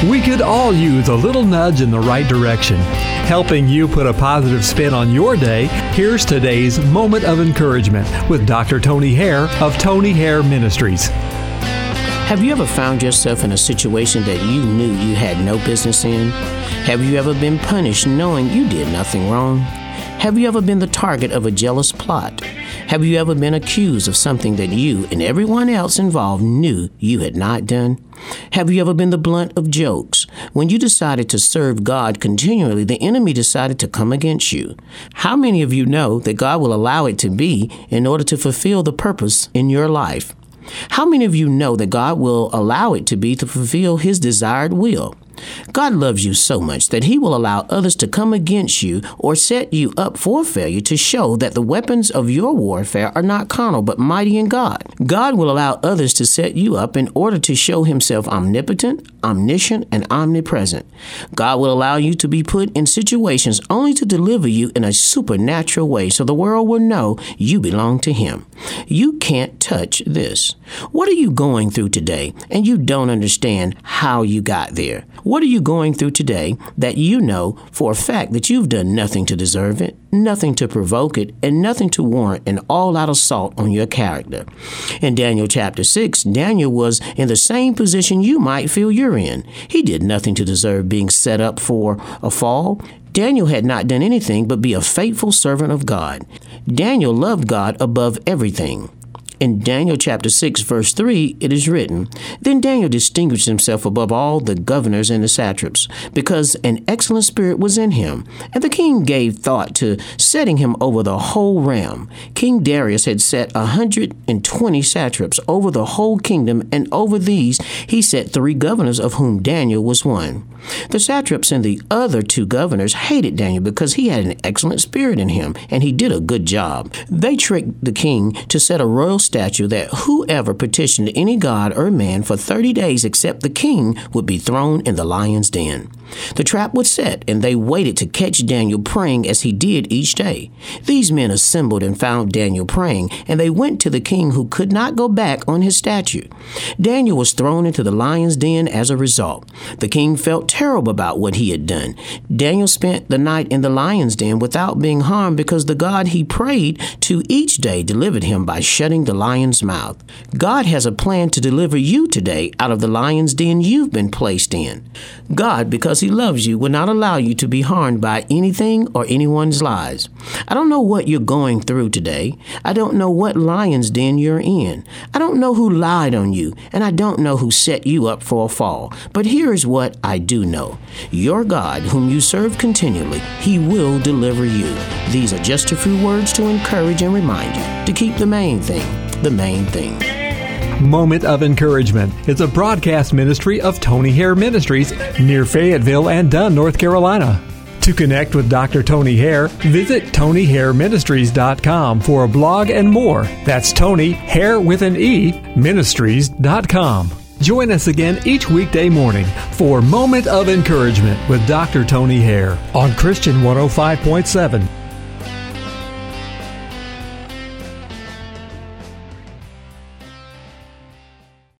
We could all use a little nudge in the right direction. Helping you put a positive spin on your day, here's today's Moment of Encouragement with Dr. Tony Hare of Tony Hare Ministries. Have you ever found yourself in a situation that you knew you had no business in? Have you ever been punished knowing you did nothing wrong? Have you ever been the target of a jealous plot? Have you ever been accused of something that you and everyone else involved knew you had not done? Have you ever been the blunt of jokes? When you decided to serve God continually, the enemy decided to come against you. How many of you know that God will allow it to be in order to fulfill the purpose in your life? How many of you know that God will allow it to be to fulfill His desired will? God loves you so much that He will allow others to come against you or set you up for failure to show that the weapons of your warfare are not carnal but mighty in God. God will allow others to set you up in order to show Himself omnipotent, omniscient, and omnipresent. God will allow you to be put in situations only to deliver you in a supernatural way so the world will know you belong to Him. You can't touch this. What are you going through today and you don't understand how you got there? What are you going through today that you know for a fact that you've done nothing to deserve it, nothing to provoke it, and nothing to warrant an all-out assault on your character? In Daniel chapter 6, Daniel was in the same position you might feel you're in. He did nothing to deserve being set up for a fall. Daniel had not done anything but be a faithful servant of God. Daniel loved God above everything. In Daniel chapter 6, verse 3, it is written, "Then Daniel distinguished himself above all the governors and the satraps, because an excellent spirit was in him. And the king gave thought to setting him over the whole realm. King Darius had set 120 satraps over the whole kingdom, and over these he set 3 governors, of whom Daniel was one. The satraps and the other 2 governors hated Daniel because he had an excellent spirit in him, and he did a good job. They tricked the king to set a royal statute that whoever petitioned any god or man for 30 days except the king would be thrown in the lion's den. The trap was set, and they waited to catch Daniel praying as he did each day. These men assembled and found Daniel praying, and they went to the king, who could not go back on his statute. Daniel was thrown into the lion's den as a result. The king felt terrible about what he had done. Daniel spent the night in the lion's den without being harmed because the God he prayed to each day delivered him by shutting the lion's mouth. God has a plan to deliver you today out of the lion's den you've been placed in. God, because He loves you, will not allow you to be harmed by anything or anyone's lies. I don't know what you're going through today. I don't know what lion's den you're in. I don't know who lied on you, and I don't know who set you up for a fall. But here is what I do know. Your God, whom you serve continually, He will deliver you. These are just a few words to encourage and remind you to keep the main thing, the main thing. Moment of Encouragement is a broadcast ministry of Tony Hare Ministries near Fayetteville and Dunn, North Carolina. To connect with Dr. Tony Hare, visit TonyHareMinistries.com for a blog and more. That's Tony, Hare with an E, Ministries.com. Join us again each weekday morning for Moment of Encouragement with Dr. Tony Hare on Christian 105.7.